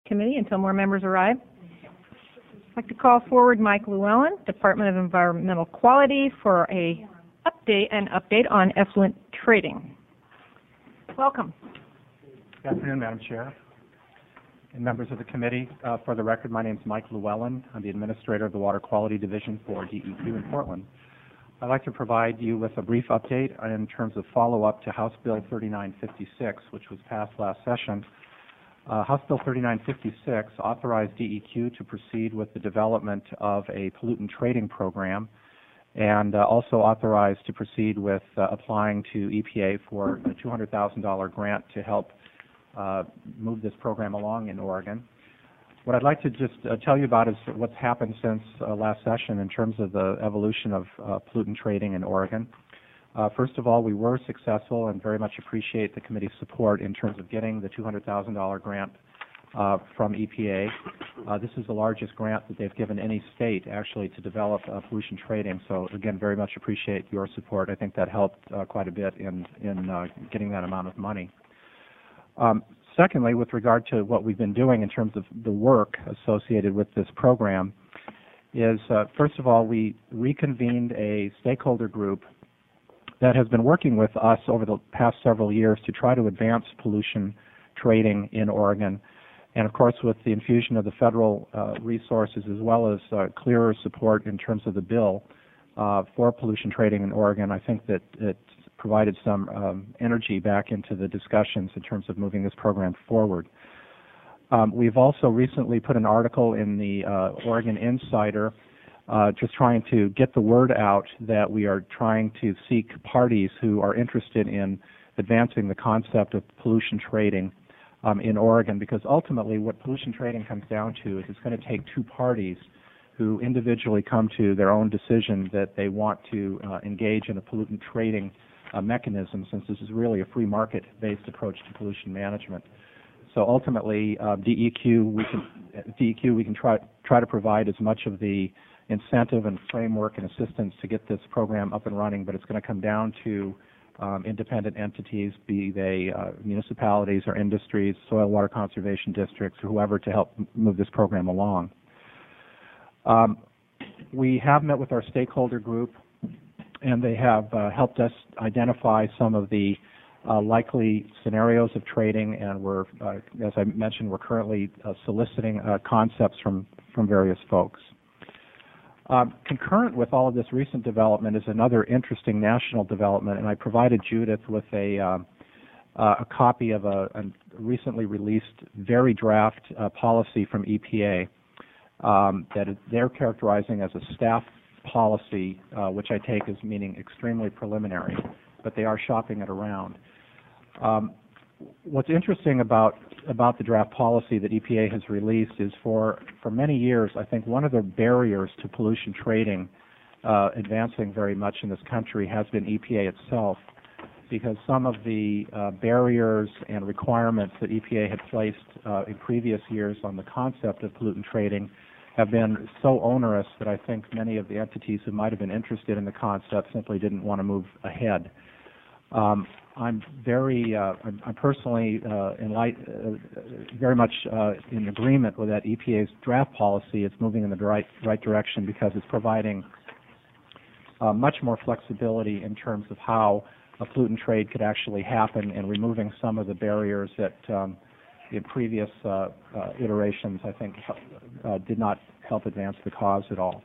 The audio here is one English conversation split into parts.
committee until more members arrive. I'd like to call forward Mike Llewellyn, Department of Environmental Quality, for an update on effluent trading. Welcome. Good afternoon, Madam Chair and members of the committee. For the record, my name is Mike Llewellyn. I'm the Administrator of the Water Quality Division for DEQ in Portland. I'd like to provide you with a brief update in terms of follow-up to House Bill 3956, which was passed last session. House Bill 3956 authorized DEQ to proceed with the development of a pollutant trading program and also authorized to proceed with applying to EPA for a $200,000 grant to help move this program along in Oregon. What I'd like to just tell you about is what's happened since last session in terms of the evolution of pollutant trading in Oregon. First of all, we were successful and very much appreciate the committee's support in terms of getting the $200,000 grant from EPA. This is the largest grant that they've given any state actually to develop pollution trading. So again, very much appreciate your support. I think that helped quite a bit in getting that amount of money. Secondly, with regard to what we've been doing in terms of the work associated with this program is, first of all, we reconvened a stakeholder group that has been working with us over the past several years to try to advance pollution trading in Oregon. And of course, with the infusion of the federal resources as well as clearer support in terms of the bill for pollution trading in Oregon, I think that it provided some energy back into the discussions in terms of moving this program forward. We've also recently put an article in the Oregon Insider just trying to get the word out that we are trying to seek parties who are interested in advancing the concept of pollution trading in Oregon, because ultimately what pollution trading comes down to is it's going to take two parties who individually come to their own decision that they want to engage in a pollutant trading mechanism, since this is really a free market-based approach to pollution management. So ultimately, DEQ, we can try to provide as much of the incentive and framework and assistance to get this program up and running, but it's going to come down to independent entities, be they municipalities or industries, soil water conservation districts, or whoever, to help move this program along. We have met with our stakeholder group, and they have helped us identify some of the likely scenarios of trading, and we're, as I mentioned, we're currently soliciting concepts from various folks. Concurrent with all of this recent development is another interesting national development, and I provided Judith with a copy of a recently released, very draft policy from EPA that they're characterizing as a staff policy, which I take as meaning extremely preliminary, but they are shopping it around. What's interesting about the draft policy that EPA has released is for many years, I think one of the barriers to pollution trading advancing very much in this country has been EPA itself, because some of the barriers and requirements that EPA had placed in previous years on the concept of pollutant trading have been so onerous that I think many of the entities who might have been interested in the concept simply didn't want to move ahead. I'm personally very much in agreement with that EPA's draft policy. It's moving in the right direction because it's providing much more flexibility in terms of how a pollutant trade could actually happen, and removing some of the barriers that in previous iterations, I think, did not help advance the cause at all.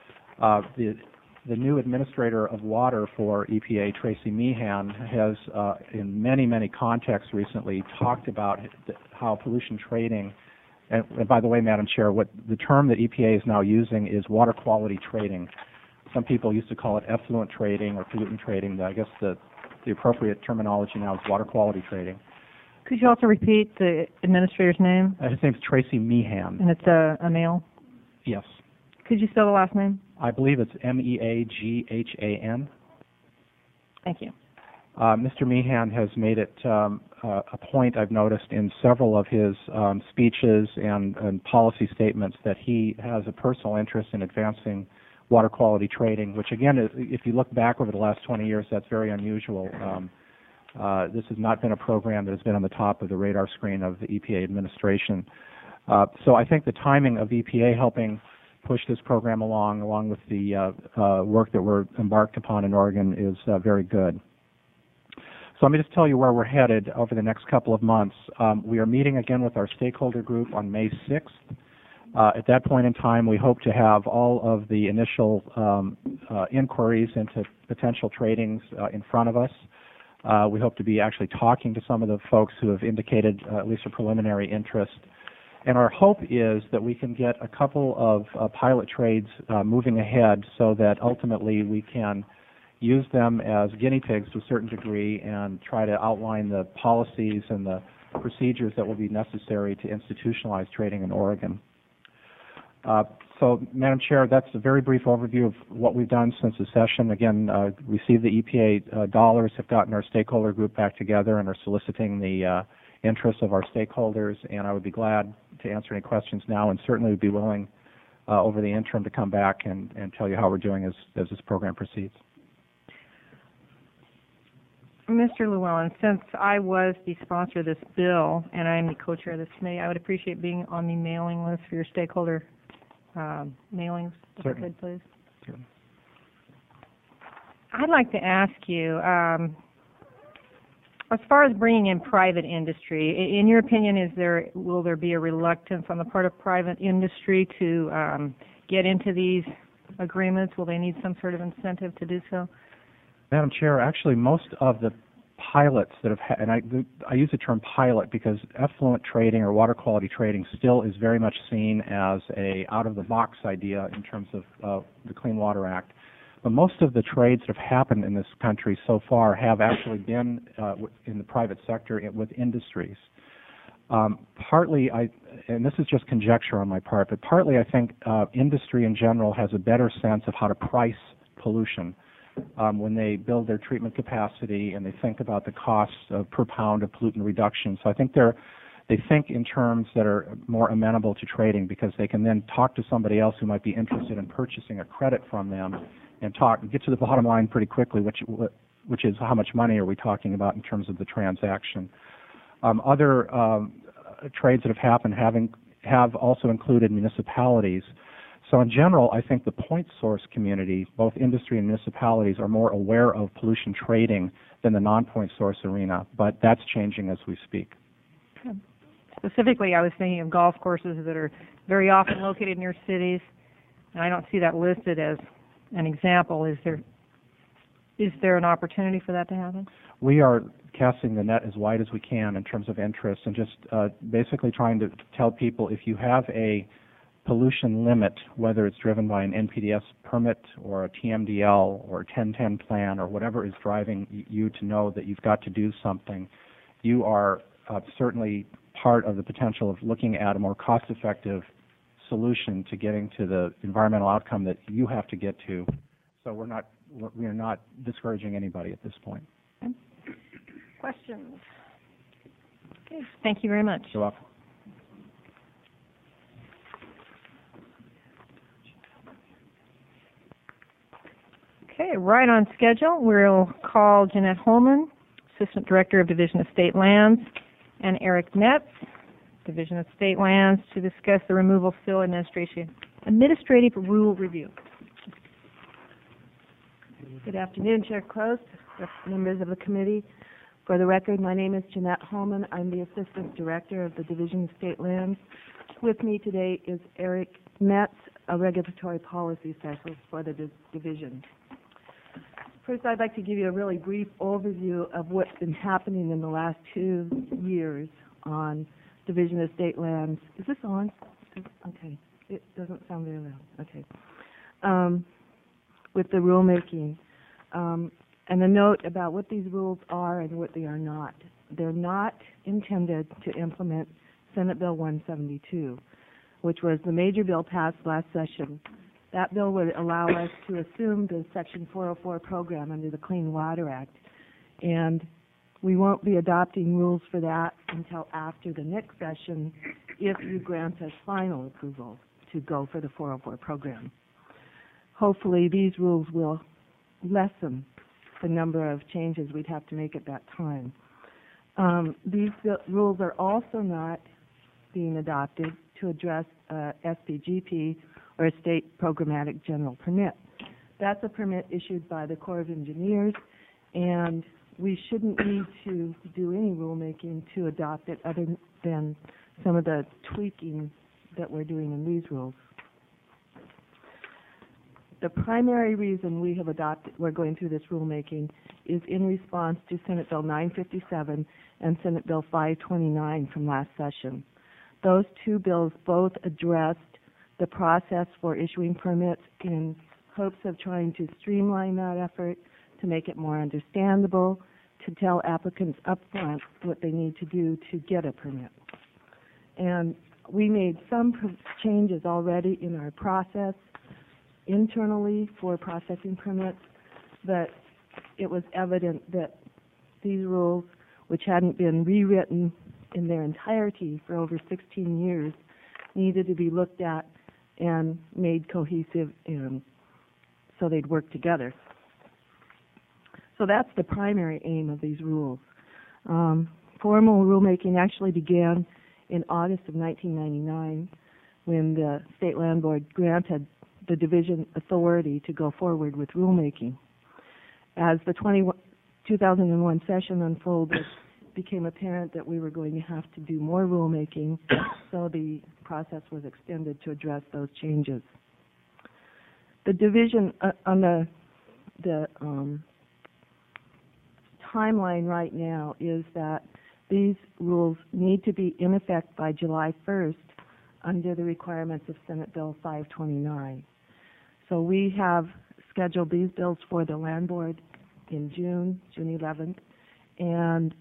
The new administrator of water for EPA, Tracy Meehan, has in many contexts recently talked about how pollution trading, and by the way, Madam Chair, what the term that EPA is now using is water quality trading. Some people used to call it effluent trading or pollutant trading. I guess the appropriate terminology now is water quality trading. Could you also repeat the administrator's name? His name is Tracy Meehan. And it's a male? Yes. Could you spell the last name? I believe it's Meaghan. Thank you. Mr. Meehan has made it a point, I've noticed, in several of his speeches and policy statements that he has a personal interest in advancing water quality trading, which again, if you look back over the last 20 years, that's very unusual. This has not been a program that has been on the top of the radar screen of the EPA administration. So I think the timing of EPA helping push this program along with the work that we're embarked upon in Oregon, is very good. So let me just tell you where we're headed over the next couple of months. We are meeting again with our stakeholder group on May 6th. At that point in time, we hope to have all of the initial inquiries into potential tradings in front of us. We hope to be actually talking to some of the folks who have indicated at least a preliminary interest. And our hope is that we can get a couple of pilot trades moving ahead so that ultimately we can use them as guinea pigs to a certain degree and try to outline the policies and the procedures that will be necessary to institutionalize trading in Oregon. So, Madam Chair, that's a very brief overview of what we've done since the session. Again, received the EPA dollars, have gotten our stakeholder group back together and are soliciting the interests of our stakeholders, and I would be glad to answer any questions now, and certainly would be willing over the interim to come back and tell you how we're doing as this program proceeds. Mr. Llewellyn, since I was the sponsor of this bill and I'm the co-chair of this committee, I would appreciate being on the mailing list for your stakeholder mailings, if I could, please. Certainly. I'd like to ask you, as far as bringing in private industry, in your opinion, will there be a reluctance on the part of private industry to get into these agreements? Will they need some sort of incentive to do so? Madam Chair, actually most of the pilots that have and I use the term pilot because effluent trading or water quality trading still is very much seen as a out-of-the-box idea in terms of the Clean Water Act. But most of the trades that have happened in this country so far have actually been in the private sector with industries. Partly, and this is just conjecture on my part, but partly I think industry in general has a better sense of how to price pollution when they build their treatment capacity and they think about the costs per pound of pollutant reduction. So I think they think in terms that are more amenable to trading because they can then talk to somebody else who might be interested in purchasing a credit from them and get to the bottom line pretty quickly, which is how much money are we talking about in terms of the transaction. Other trades that have happened have also included municipalities. So in general, I think the point source community, both industry and municipalities, are more aware of pollution trading than the non-point source arena, but that's changing as we speak. Specifically, I was thinking of golf courses that are very often located near cities, and I don't see that listed as an example. Is there an opportunity for that to happen? We are casting the net as wide as we can in terms of interest and just basically trying to tell people if you have a pollution limit, whether it's driven by an NPDES permit or a TMDL or a 1010 plan or whatever is driving you to know that you've got to do something, you are certainly part of the potential of looking at a more cost-effective solution to getting to the environmental outcome that you have to get to. So we are not discouraging anybody at this point. Okay. Questions? Okay. Thank you very much. You're welcome. Okay, right on schedule. We'll call Jeanette Holman, Assistant Director of Division of State Lands, and Eric Metz, Division of State Lands, to discuss the removal of fill administrative rule review. Good afternoon, Chair Close, members of the committee. For the record, my name is Jeanette Holman. I'm the Assistant Director of the Division of State Lands. With me today is Eric Metz, a Regulatory Policy Specialist for the division. First, I'd like to give you a really brief overview of what's been happening in the last 2 years on Division of State Lands. Is this on? Okay. It doesn't sound very loud. Okay. With the rulemaking. And a note about what these rules are and what they are not. They're not intended to implement Senate Bill 172, which was the major bill passed last session. That bill would allow us to assume the Section 404 program under the Clean Water Act. And we won't be adopting rules for that until after the next session if you grant us final approval to go for the 404 program. Hopefully these rules will lessen the number of changes we'd have to make at that time. These rules are also not being adopted to address SPGP, or a state programmatic general permit. That's a permit issued by the Corps of Engineers, and we shouldn't need to do any rulemaking to adopt it other than some of the tweaking that we're doing in these rules. The primary reason we're going through this rulemaking is in response to Senate Bill 957 and Senate Bill 529 from last session. Those two bills both addressed the process for issuing permits in hopes of trying to streamline that effort, to make it more understandable, to tell applicants upfront what they need to do to get a permit. And we made some changes already in our process internally for processing permits, but it was evident that these rules, which hadn't been rewritten in their entirety for over 16 years, needed to be looked at and made cohesive and so they'd work together. So that's the primary aim of these rules. Formal rulemaking actually began in August of 1999 when the State Land Board granted the division authority to go forward with rulemaking. As the 2001 session unfolded, it became apparent that we were going to have to do more rulemaking, so the process was extended to address those changes. The division on the timeline right now is that these rules need to be in effect by July 1st under the requirements of Senate Bill 529. So we have scheduled these bills for the Land Board in June 11th, and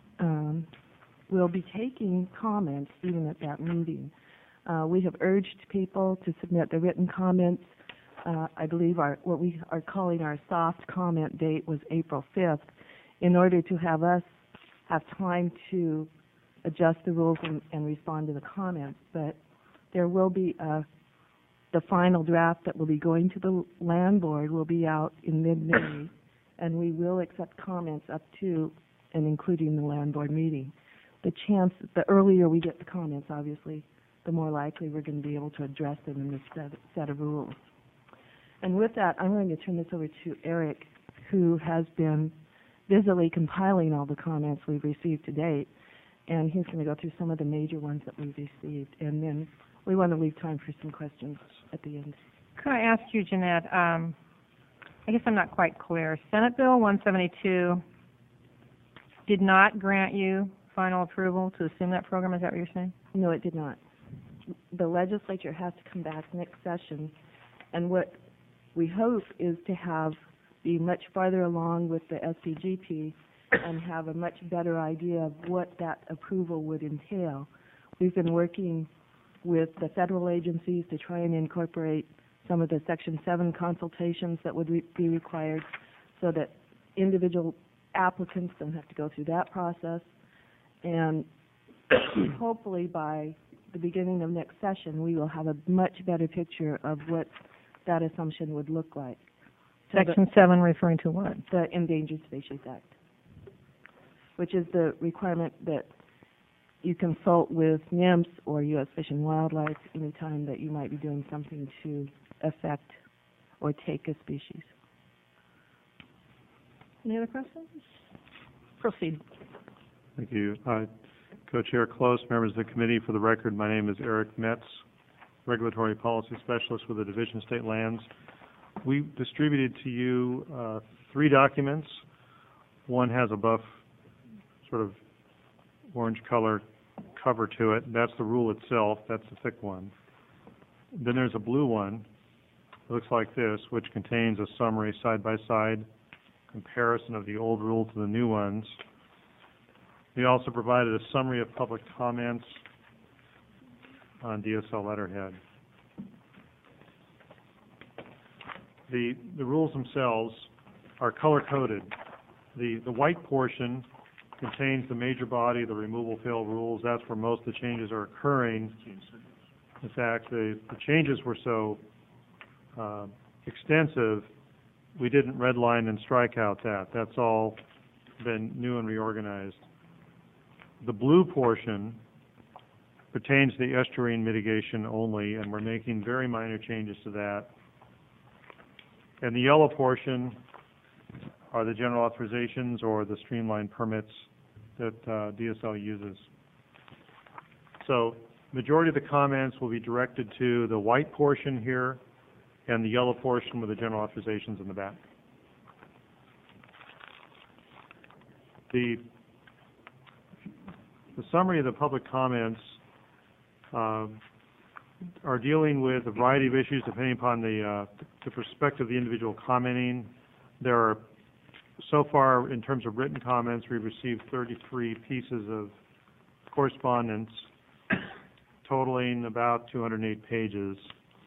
we'll be taking comments even at that meeting. We have urged people to submit the written comments. I believe what we are calling our soft comment date was April 5th, in order to have us have time to adjust the rules and respond to the comments. But there will be the final draft that will be going to the Land Board will be out in mid-May, and we will accept comments up to and including the Land Board meeting. The earlier we get the comments, obviously, the more likely we're going to be able to address them in this set of rules. And with that, I'm going to turn this over to Eric, who has been busily compiling all the comments we've received to date, and he's going to go through some of the major ones that we've received, and then we want to leave time for some questions at the end. Could I ask you, Jeanette, I guess I'm not quite clear. Senate Bill 172 did not grant you final approval to assume that program, is that what you're saying? No, it did not. The legislature has to come back next session, and what we hope is to be much farther along with the SPGP and have a much better idea of what that approval would entail. We've been working with the federal agencies to try and incorporate some of the Section 7 consultations that would be required so that individual applicants don't have to go through that process. And hopefully by the beginning of next session, we will have a much better picture of what that assumption would look like. Section 7 referring to what? The Endangered Species Act, which is the requirement that you consult with NIMS or U.S. Fish and Wildlife anytime that you might be doing something to affect or take a species. Any other questions? Proceed. Thank you. Co-Chair Close, members of the committee, for the record, my name is Eric Metz, Regulatory Policy Specialist with the Division of State Lands. We distributed to you 3 documents. One has a buff, sort of orange color cover to it. That's the rule itself. That's the thick one. Then there's a blue one. It looks like this, which contains a summary side-by-side comparison of the old rule to the new ones. We also provided a summary of public comments on DSL letterhead. The rules themselves are color-coded. The white portion contains the major body of the removal fill rules. That's where most of the changes are occurring. In fact, the changes were so extensive, we didn't redline and strike out that. That's all been new and reorganized. The blue portion pertains to the estuarine mitigation only, and we're making very minor changes to that. And the yellow portion are the general authorizations or the streamlined permits that DSL uses. So majority of the comments will be directed to the white portion here and the yellow portion with the general authorizations in the back. The summary of the public comments are dealing with a variety of issues depending upon the perspective of the individual commenting. There are, so far, in terms of written comments, we've received 33 pieces of correspondence totaling about 208 pages.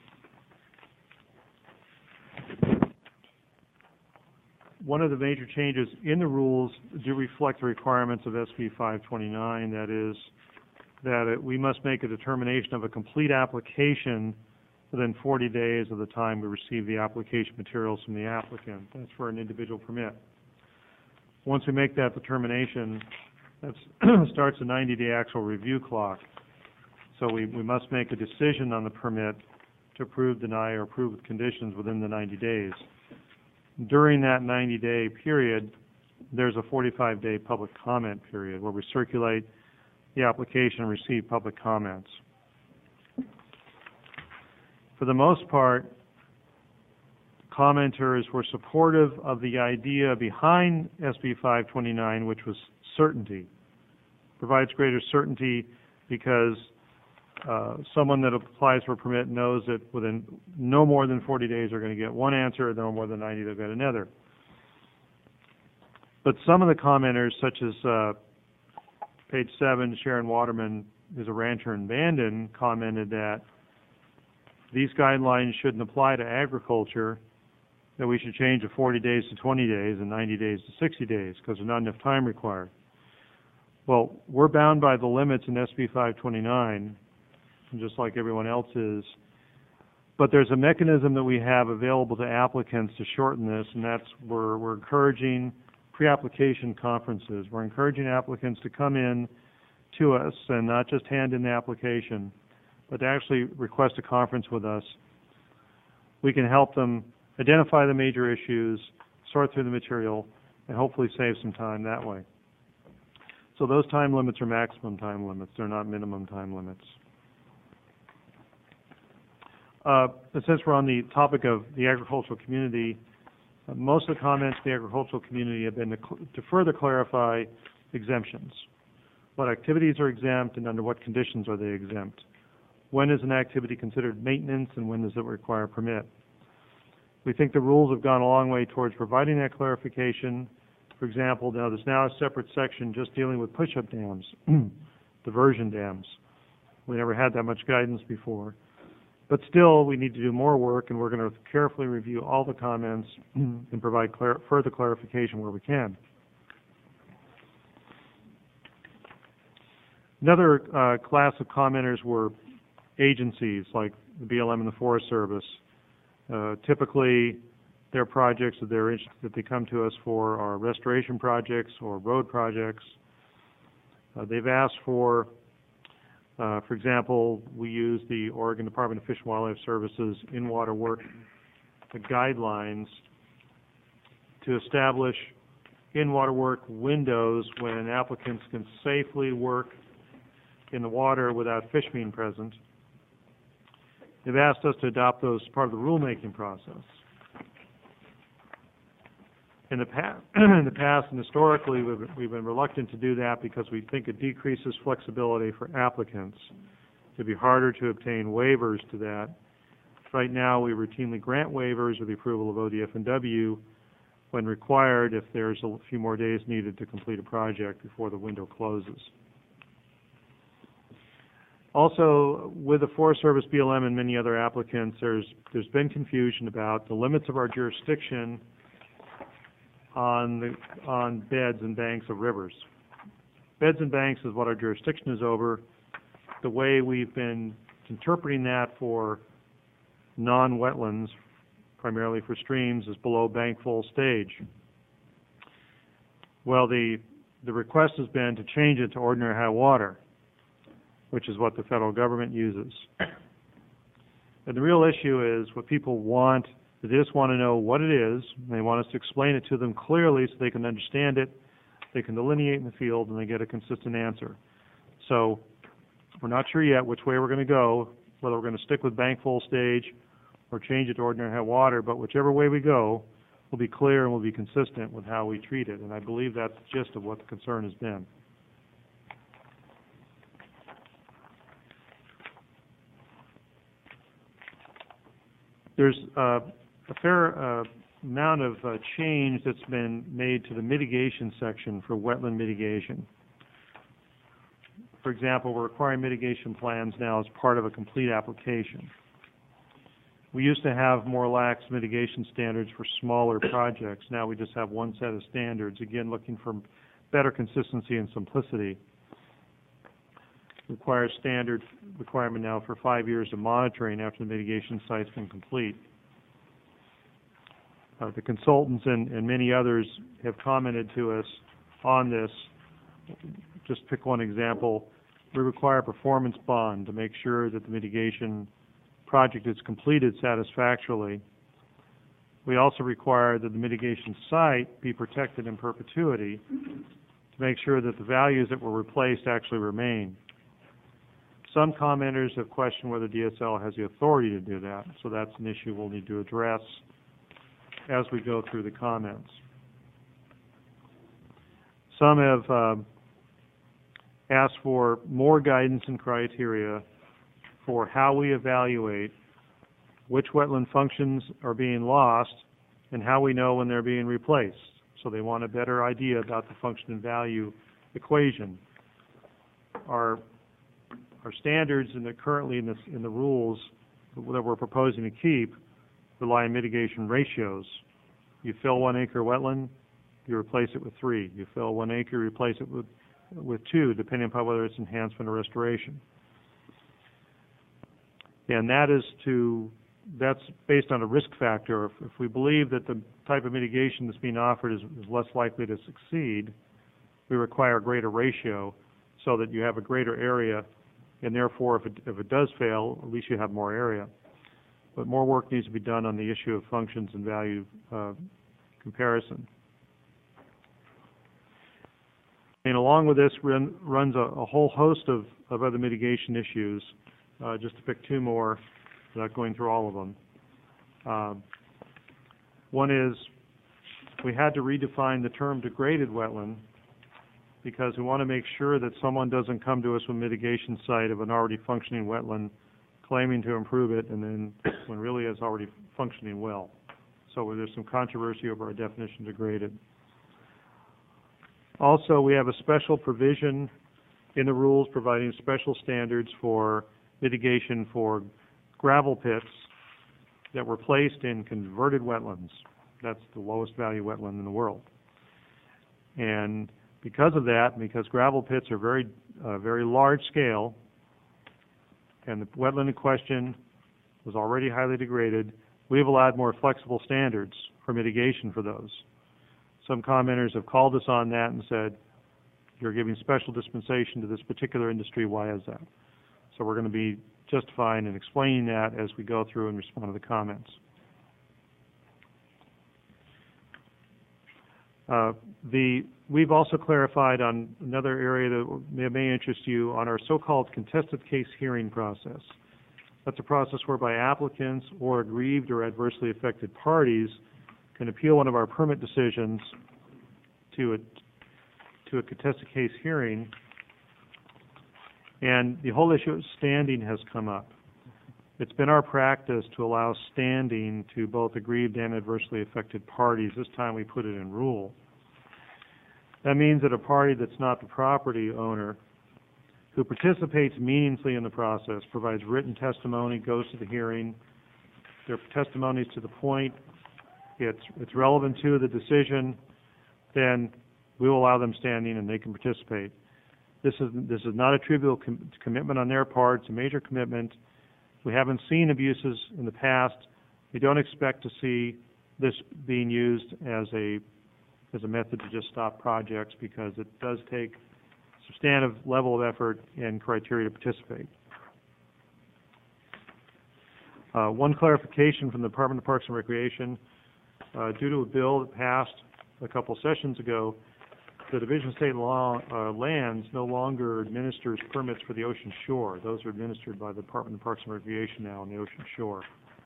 One of the major changes in the rules do reflect the requirements of SB 529, that is, that we must make a determination of a complete application within 40 days of the time we receive the application materials from the applicant. That's for an individual permit. Once we make that determination, that starts a 90-day actual review clock. So we must make a decision on the permit to approve, deny, or approve with conditions within the 90 days. During that 90-day period, there's a 45-day public comment period where we circulate the application and receive public comments. For the most part, commenters were supportive of the idea behind SB 529, which was certainty. Provides greater certainty because someone that applies for a permit knows that within no more than 40 days they're going to get one answer, no more than 90 they'll get another. But some of the commenters, such as page 7, Sharon Waterman, who's a rancher in Bandon, commented that these guidelines shouldn't apply to agriculture, that we should change the 40 days to 20 days and 90 days to 60 days because there's not enough time required. Well, we're bound by the limits in SB 529, just like everyone else is, but there's a mechanism that we have available to applicants to shorten this, and that's we're encouraging pre-application conferences. We're encouraging applicants to come in to us and not just hand in the application, but to actually request a conference with us. We can help them identify the major issues, sort through the material, and hopefully save some time that way. So those time limits are maximum time limits. They're not minimum time limits. Since we're on the topic of the agricultural community, most of the comments of the agricultural community have been to further clarify exemptions. What activities are exempt and under what conditions are they exempt? When is an activity considered maintenance and when does it require a permit? We think the rules have gone a long way towards providing that clarification. For example, now there's now a separate section just dealing with push-up dams, diversion dams. We never had that much guidance before. But still, we need to do more work, and we're going to carefully review all the comments and provide further clarification where we can. Another class of commenters were agencies like the BLM and the Forest Service. Typically, their projects that they come to us for are restoration projects or road projects. They've asked for example, we use the Oregon Department of Fish and Wildlife Services in-water work guidelines to establish in-water work windows when applicants can safely work in the water without fish being present. They've asked us to adopt those as part of the rulemaking process. In the past and historically, we've been reluctant to do that because we think it decreases flexibility for applicants. It'd be harder to obtain waivers to that. Right now, we routinely grant waivers with the approval of ODF&W when required if there's a few more days needed to complete a project before the window closes. Also, with the Forest Service, BLM, and many other applicants, there's been confusion about the limits of our jurisdiction on beds and banks of rivers. Beds and banks is what our jurisdiction is over. The way we've been interpreting that for non-wetlands, primarily for streams, is below bank full stage. Well, the request has been to change it to ordinary high water. which is what the federal government uses. And the real issue is what people want. They just want to know what it is. And they want us to explain it to them clearly so they can understand it, they can delineate in the field, and they get a consistent answer. So we're not sure yet which way we're going to go, whether we're going to stick with bank full stage or change it to ordinary high water, but whichever way we go, we'll be clear and we'll be consistent with how we treat it. And I believe that's the gist of what the concern has been. There's a fair amount of change that's been made to the mitigation section for wetland mitigation. For example, we're requiring mitigation plans now as part of a complete application. We used to have more lax mitigation standards for smaller projects. Now we just have one set of standards, again looking for better consistency and simplicity. Requires standard requirement now for 5 years of monitoring after the mitigation site's been complete. The consultants and many others have commented to us on this. Just pick one example. We require a performance bond to make sure that the mitigation project is completed satisfactorily. We also require that the mitigation site be protected in perpetuity to make sure that the values that were replaced actually remain. Some commenters have questioned whether DSL has the authority to do that, so that's an issue we'll need to address as we go through the comments. Some have asked for more guidance and criteria for how we evaluate which wetland functions are being lost and how we know when they're being replaced. So they want a better idea about the function and value equation. Our standards currently in the rules that we're proposing to keep rely on mitigation ratios. You fill 1 acre wetland, you replace it with 3. You fill 1 acre, you replace it with 2, depending upon whether it's enhancement or restoration. And that's based on a risk factor. If we believe that the type of mitigation that's being offered is less likely to succeed, we require a greater ratio so that you have a greater area, and therefore if it does fail, at least you have more area. But more work needs to be done on the issue of functions and value comparison. And along with this runs a whole host of other mitigation issues. Just to pick 2 more, without going through all of them. One is we had to redefine the term degraded wetland because we want to make sure that someone doesn't come to us with a mitigation site of an already functioning wetland claiming to improve it and then when really it's already functioning well. So there's some controversy over our definition of degraded. Also, we have a special provision in the rules providing special standards for mitigation for gravel pits that were placed in converted wetlands. That's the lowest value wetland in the world. And because of that, because gravel pits are very large scale, and the wetland in question was already highly degraded, we have allowed more flexible standards for mitigation for those. Some commenters have called us on that and said, you're giving special dispensation to this particular industry, why is that? So we're going to be justifying and explaining that as we go through and respond to the comments. We've also clarified on another area that may interest you on our so-called contested case hearing process. That's a process whereby applicants or aggrieved or adversely affected parties can appeal one of our permit decisions to a contested case hearing. And the whole issue of standing has come up. It's been our practice to allow standing to both aggrieved and adversely affected parties. This time we put it in rule. That means that a party that's not the property owner who participates meaningfully in the process, provides written testimony, goes to the hearing, their testimony is to the point, it's relevant to the decision, then we will allow them standing and they can participate. This is not a trivial commitment on their part. It's a major commitment. We haven't seen abuses in the past. We don't expect to see this being used as a method to just stop projects because it does take substantive level of effort and criteria to participate. One clarification from the Department of Parks and Recreation. Due to a bill that passed a couple sessions ago, the Division of State Lands no longer administers permits for the ocean shore. Those are administered by the Department of Parks and Recreation now on the ocean shore.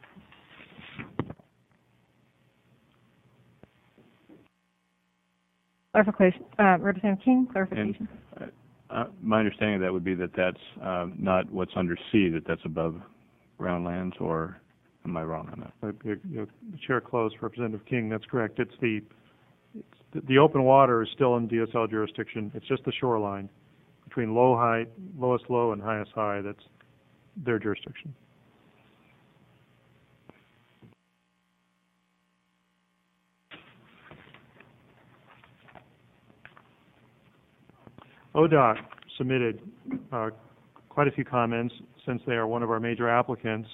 Clarification. Representative King, clarification. And, my understanding of that would be that that's not what's under C, that that's above ground lands, or am I wrong on that? Chair Close, Representative King, that's correct. It's the open water is still in DSL jurisdiction. It's just the shoreline between lowest low and highest high. That's their jurisdiction. ODOT submitted quite a few comments since they are one of our major applicants.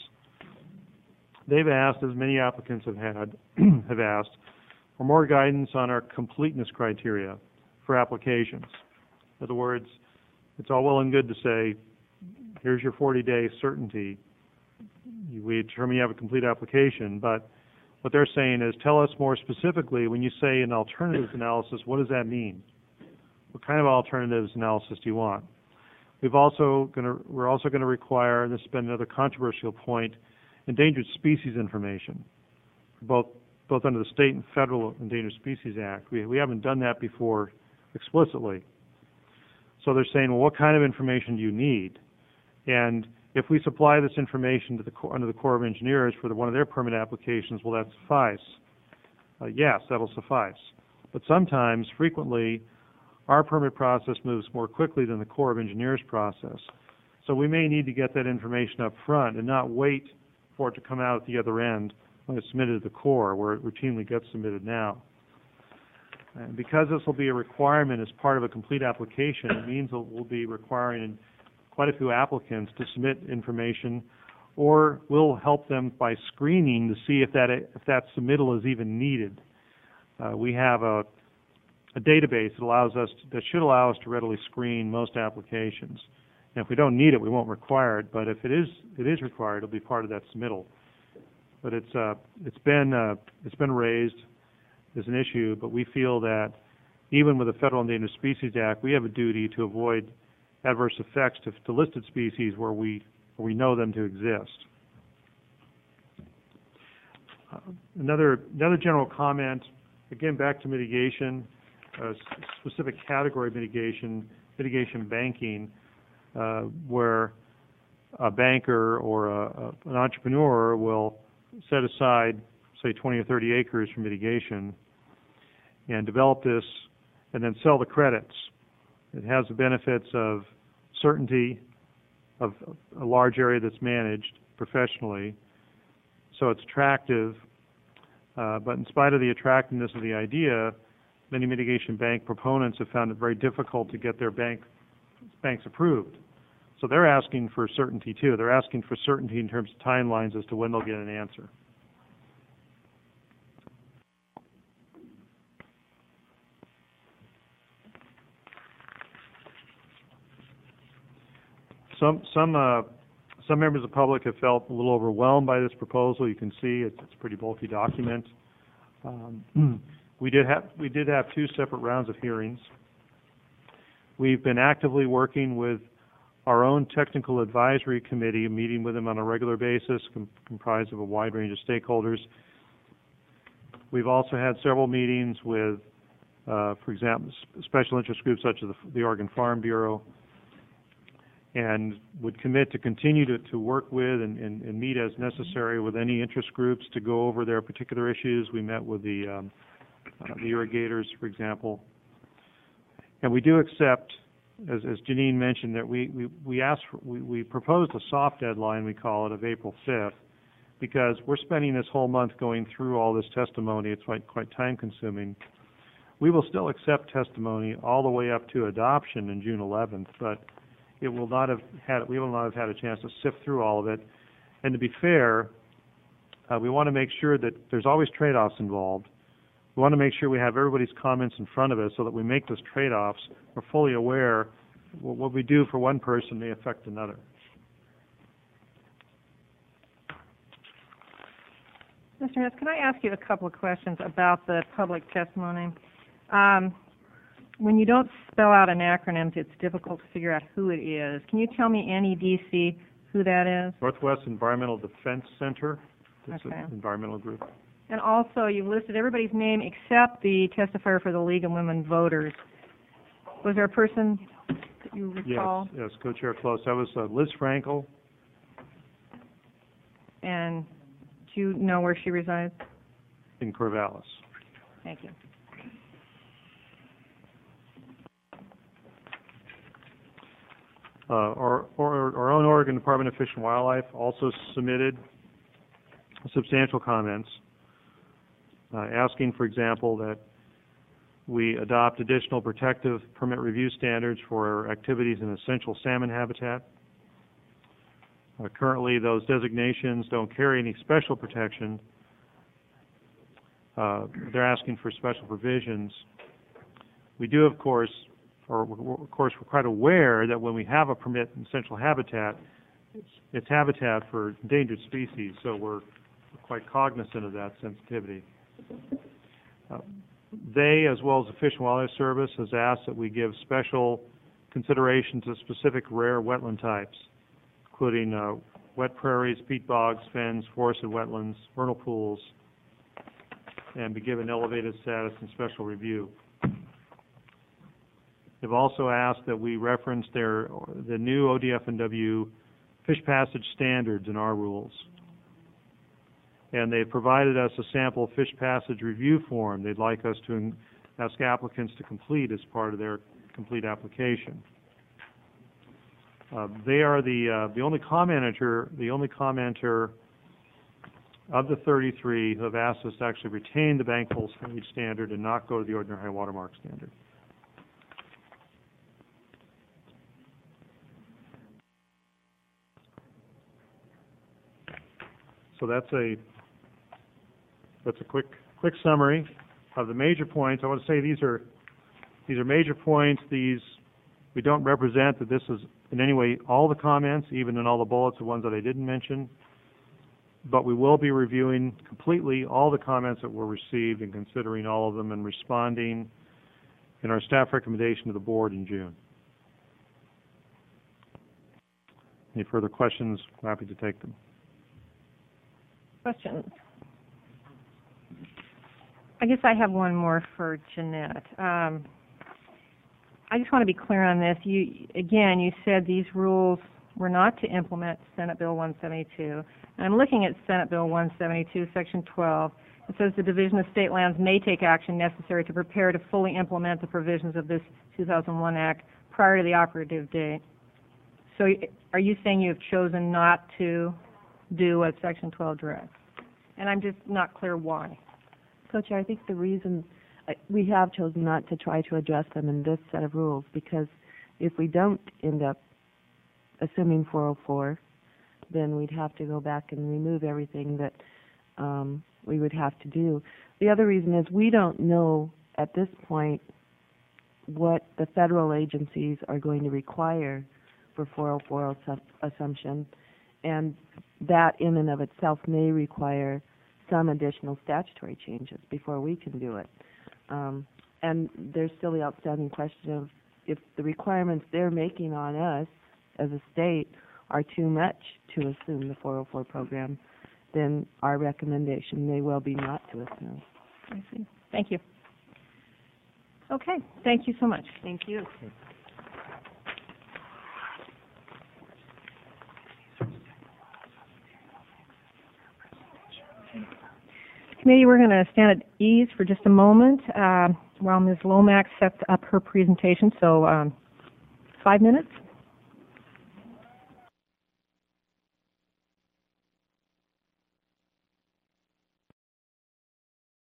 They've asked, as many applicants have asked, for more guidance on our completeness criteria for applications. In other words, it's all well and good to say, here's your 40-day certainty. We determine you have a complete application, but what they're saying is, tell us more specifically, when you say an alternatives analysis, what does that mean? What kind of alternatives analysis do you want? We're also going to require, and this has been another controversial point, endangered species information, both under the state and federal Endangered Species Act. We haven't done that before explicitly. So they're saying, well, what kind of information do you need? And if we supply this information to under the Corps of Engineers for one of their permit applications, will that suffice? Yes, that'll suffice. But sometimes, frequently, our permit process moves more quickly than the Corps of Engineers process. So we may need to get that information up front and not wait for it to come out at the other end when it's submitted to the Corps, where it routinely gets submitted now. And because this will be a requirement as part of a complete application, it means that we'll be requiring quite a few applicants to submit information, or we'll help them by screening to see if that submittal is even needed. We have a database that should allow us to readily screen most applications. And if we don't need it, we won't require it. But if it is required, it'll be part of that submittal. But it's been raised as an issue. But we feel that even with the Federal Endangered Species Act, we have a duty to avoid adverse effects to listed species where we know them to exist. Another general comment, again back to mitigation. Specific category mitigation banking, where a banker or an entrepreneur will set aside, say, 20 or 30 acres for mitigation and develop this and then sell the credits. It has the benefits of certainty of a large area that's managed professionally, so it's attractive, but in spite of the attractiveness of the idea, many mitigation bank proponents have found it very difficult to get their banks approved. So they're asking for certainty too. They're asking for certainty in terms of timelines as to when they'll get an answer. Some members of the public have felt a little overwhelmed by this proposal. You can see it's a pretty bulky document. We did have two separate rounds of hearings. We've been actively working with our own technical advisory committee, meeting with them on a regular basis, comprised of a wide range of stakeholders. We've also had several meetings with, for example, special interest groups such as the Oregon Farm Bureau, and would commit to continue to work with and meet as necessary with any interest groups to go over their particular issues. We met with the irrigators, for example. And we do accept, as Janine mentioned, that we proposed a soft deadline, we call it, of April 5th, because we're spending this whole month going through all this testimony. It's quite time-consuming. We will still accept testimony all the way up to adoption in June 11th, but we will not have had a chance to sift through all of it. And to be fair, we want to make sure that there's always trade-offs involved. We want to make sure we have everybody's comments in front of us so that we make those trade-offs. We're fully aware what we do for one person may affect another. Mr. Metz, can I ask you a couple of questions about the public testimony? When you don't spell out an acronym, it's difficult to figure out who it is. Can you tell me, NEDC, who that is? Northwest Environmental Defense Center. It's Okay. an environmental group. And also, you listed everybody's name except the testifier for the League of Women Voters. Was there a person that you recall? Yes, Co-Chair Close. That was Liz Frankel. And do you know where she resides? In Corvallis. Thank you. Our own Oregon Department of Fish and Wildlife also submitted substantial comments, asking, for example, that we adopt additional protective permit review standards for activities in essential salmon habitat. Currently, those designations don't carry any special protection. They're asking for special provisions. We do, of course, we're quite aware that when we have a permit in essential habitat, it's habitat for endangered species, so we're quite cognizant of that sensitivity. They, as well as the Fish and Wildlife Service, has asked that we give special consideration to specific rare wetland types, including wet prairies, peat bogs, fens, forested wetlands, vernal pools, and be given elevated status and special review. They've also asked that we reference the new ODF&W fish passage standards in our rules. And they've provided us a sample fish passage review form they'd like us to ask applicants to complete as part of their complete application. They are the only commenter of the 33 who have asked us to actually retain the bank full stage standard and not go to the ordinary high water mark standard. So that's a quick summary of the major points. I want to say these are major points. We don't represent that this is in any way all the comments, even in all the bullets, the ones that I didn't mention. But we will be reviewing completely all the comments that were received and considering all of them and responding in our staff recommendation to the board in June. Any further questions? I'm happy to take them. Questions? I guess I have one more for Jeanette. I just want to be clear on this. You said these rules were not to implement Senate Bill 172. And I'm looking at Senate Bill 172, Section 12. It says the Division of State Lands may take action necessary to prepare to fully implement the provisions of this 2001 Act prior to the operative date. So are you saying you have chosen not to do what Section 12 directs? And I'm just not clear why. Co-Chair, I think the reason we have chosen not to try to address them in this set of rules, because if we don't end up assuming 404, then we'd have to go back and remove everything that we would have to do. The other reason is we don't know at this point what the federal agencies are going to require for 404 assumption, and that in and of itself may require some additional statutory changes before we can do it. And there's still the outstanding question of if the requirements they're making on us as a state are too much to assume the 404 program, then our recommendation may well be not to assume. I see. Thank you. Okay. Thank you so much. Thank you. Committee, we're going to stand at ease for just a moment while Ms. Lomax sets up her presentation. So 5 minutes.